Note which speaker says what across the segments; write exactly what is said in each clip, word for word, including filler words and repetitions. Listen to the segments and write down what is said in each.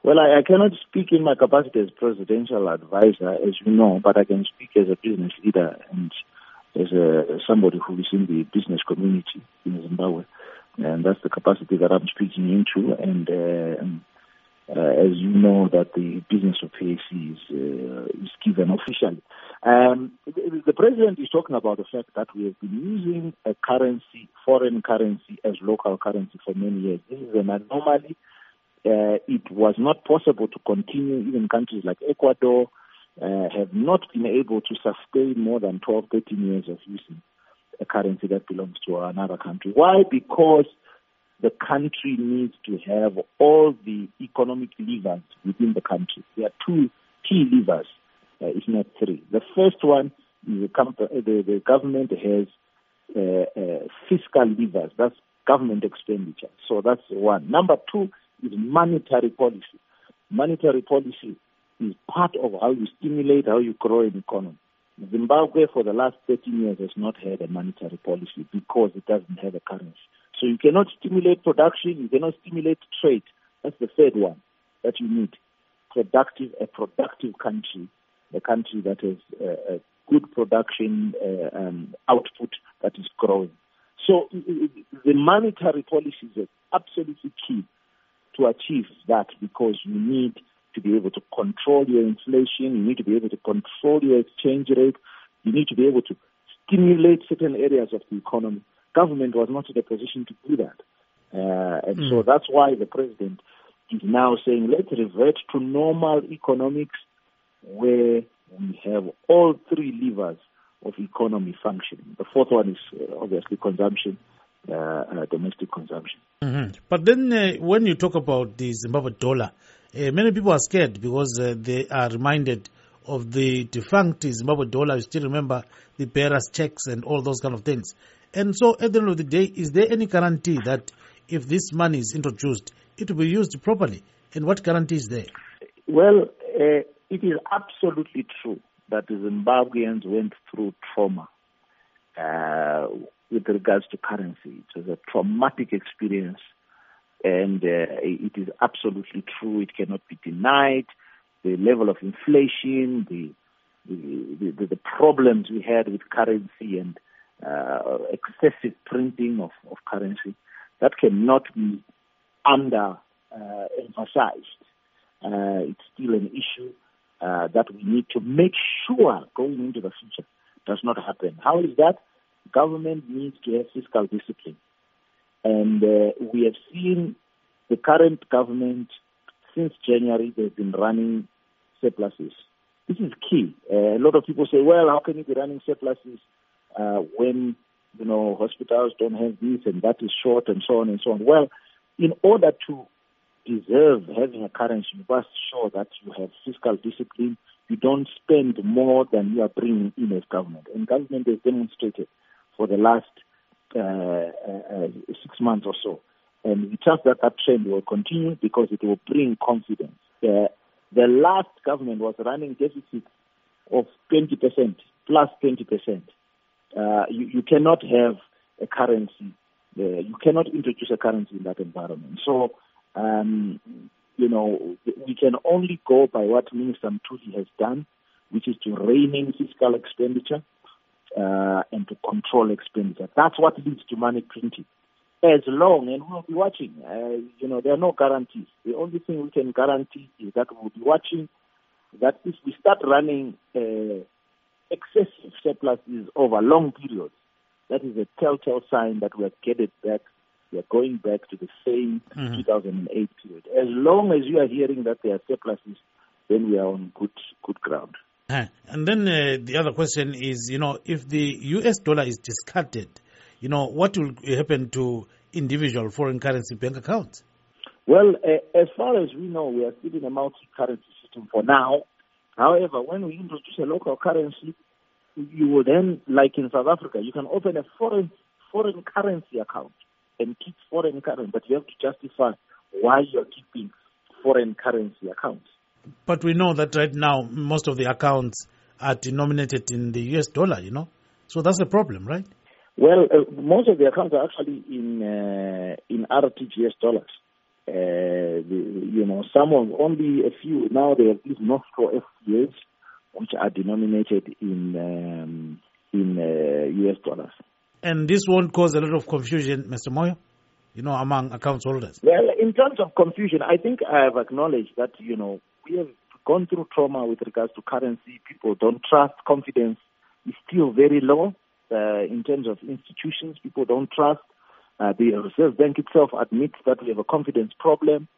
Speaker 1: Well, I, I cannot speak in my capacity as presidential advisor, as you know, but I can speak as a business leader and as a, somebody who is in the business community in Zimbabwe. And that's the capacity that I'm speaking into. And uh, uh, as you know, that the business of P A C is, uh, is given officially. Um, the, the president is talking about the fact that we have been using a currency, foreign currency, as local currency for many years. This is an anomaly. Uh, it was not possible to continue. Even countries like Ecuador uh, have not been able to sustain more than twelve, thirteen years of using a currency that belongs to another country. Why? Because the country needs to have all the economic levers within the country. There are two key levers, uh, if not three. The first one is the, comp- the, the government has uh, uh, fiscal levers. That's government expenditure. So that's one. Number two is monetary policy. Monetary policy is part of how you stimulate, how you grow an economy. Zimbabwe for the last thirteen years has not had a monetary policy because it doesn't have a currency. So you cannot stimulate production, you cannot stimulate trade. That's the third one that you need. Productive, a productive country, a country that has uh, a good production uh, um, output that is growing. So the monetary policy is absolutely key to achieve that, because you need to be able to control your inflation, you need to be able to control your exchange rate, you need to be able to stimulate certain areas of the economy. Government was not in a position to do that. Uh, and mm. so that's why the president is now saying, let's revert to normal economics where we have all three levers of economy functioning. The fourth one is uh, obviously consumption. Uh, uh, domestic consumption.
Speaker 2: Mm-hmm. But then uh, when you talk about the Zimbabwe dollar, uh, many people are scared because uh, they are reminded of the defunct Zimbabwe dollar. You still remember the bearers checks and all those kind of things. And so at the end of the day, is there any guarantee that if this money is introduced, it will be used properly? And what guarantee is there?
Speaker 1: Well, uh, it is absolutely true that the Zimbabweans went through trauma uh, with regards to currency. It was a traumatic experience, and uh, it is absolutely true. It cannot be denied. The level of inflation, the the, the, the problems we had with currency and uh, excessive printing of, of currency, that cannot be under uh, emphasized. Uh, it's still an issue uh, that we need to make sure going into the future does not happen. How is that? Government needs to have fiscal discipline. And uh, we have seen the current government, since January, they've been running surpluses. This is key. Uh, a lot of people say, well, how can you be running surpluses uh, when, you know, hospitals don't have this and that is short and so on and so on? Well, in order to deserve having a currency, you must show that you have fiscal discipline. You don't spend more than you are bringing in as government. And government has demonstrated for the last uh, uh, six months or so. And we trust that that trend will continue because it will bring confidence. Uh, the last government was running deficits of twenty percent, plus twenty percent. Uh, you, you cannot have a currency. Uh, you cannot introduce a currency in that environment. So, um, you know, we can only go by what Minister Mtuli has done, which is to rein in fiscal expenditure. Uh, and to control expenditure. That's what leads to money printing. As long, and we'll be watching, uh, you know, there are no guarantees. The only thing we can guarantee is that we'll be watching that if we start running uh, excessive surpluses over long periods, that is a telltale sign that we're getting back, we're going back to the same mm-hmm. two thousand eight period. As long as you are hearing that there are surpluses, then we are on good good ground.
Speaker 2: And then uh, the other question is, you know, if the U S dollar is discarded, you know, what will happen to individual foreign currency bank accounts?
Speaker 1: Well, uh, as far as we know, we are still in a multi-currency system for now. However, when we introduce a local currency, you will then, like in South Africa, you can open a foreign foreign currency account and keep foreign currency, but you have to justify why you're keeping foreign currency accounts.
Speaker 2: But we know that right now, most of the accounts are denominated in the U S dollar, you know? So that's the problem, right?
Speaker 1: Well, uh, most of the accounts are actually in uh, in R T G S dollars. Uh, the, you know, some of only a few now they have these Nostro F T As, which are denominated in um, in uh, U S dollars.
Speaker 2: And this won't cause a lot of confusion, Mister Moyo, you know, among account holders.
Speaker 1: Well, in terms of confusion, I think I have acknowledged that, you know, we have gone through trauma with regards to currency. People don't trust. Confidence is still very low uh, in terms of institutions. People don't trust. Uh, the Reserve Bank itself admits that we have a confidence problem.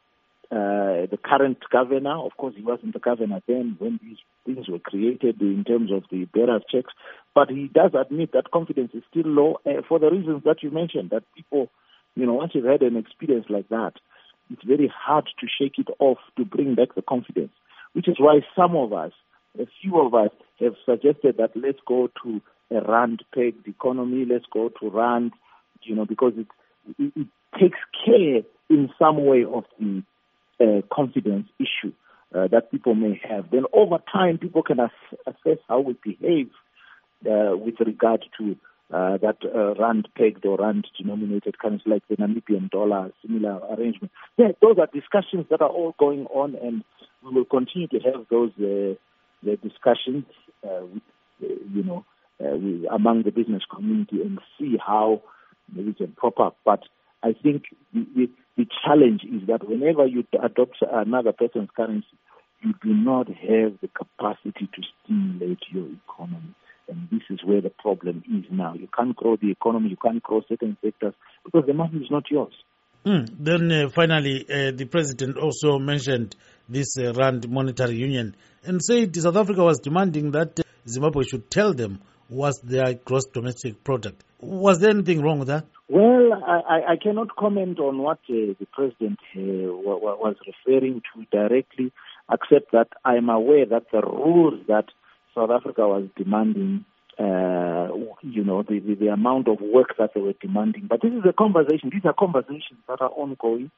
Speaker 1: Uh, the current governor, of course, he wasn't the governor then when these things were created in terms of the bearers checks, but he does admit that confidence is still low uh, for the reasons that you mentioned, that people, you know, once you've had an experience like that, it's very hard to shake it off to bring back the confidence, which is why some of us, a few of us, have suggested that let's go to a rand-pegged economy, let's go to rand, you know, because it, it, it takes care in some way of the uh, confidence issue uh, that people may have. Then over time, people can ass- assess how we behave uh, with regard to uh, that uh, rand-pegged or rand-denominated currency like the Namibian dollar, similar arrangement. Yeah, those are discussions that are all going on, and we will continue to have those uh, the discussions uh, with, uh, you know, uh, we, among the business community and see how we can prop up. But I think the, the, the challenge is that whenever you adopt another person's currency, you do not have the capacity to stimulate your economy. And this is where the problem is now. You can't grow the economy, you can't grow certain sectors because the money is not yours.
Speaker 2: Mm. Then uh, finally, uh, the president also mentioned this uh, Rand Monetary Union and said South Africa was demanding that uh, Zimbabwe should tell them what's their gross domestic product. Was there anything wrong with that?
Speaker 1: Well, I, I cannot comment on what uh, the president uh, w- w- was referring to directly, except that I am aware that the rules that South Africa was demanding, uh, you know, the, the, the amount of work that they were demanding. But this is a conversation. These are conversations that are ongoing.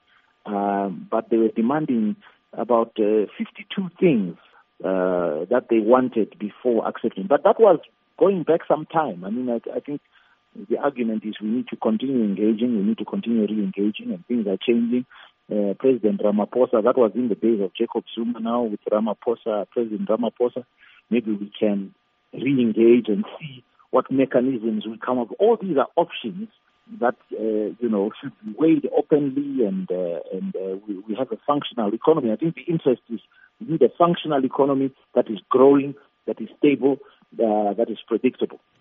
Speaker 1: Um, but they were demanding about uh, fifty-two things uh, that they wanted before accepting. But that was going back some time. I mean, I, I think the argument is we need to continue engaging, we need to continue re-engaging, and things are changing. Uh, President Ramaphosa, that was in the days of Jacob Zuma. Now with Ramaphosa, President Ramaphosa, maybe we can re-engage and see what mechanisms will come up. All these are options that, uh, you know, should be weighed openly, and uh, and uh, we, we have a functional economy. I think the interest is we need a functional economy that is growing, that is stable, uh, that is predictable.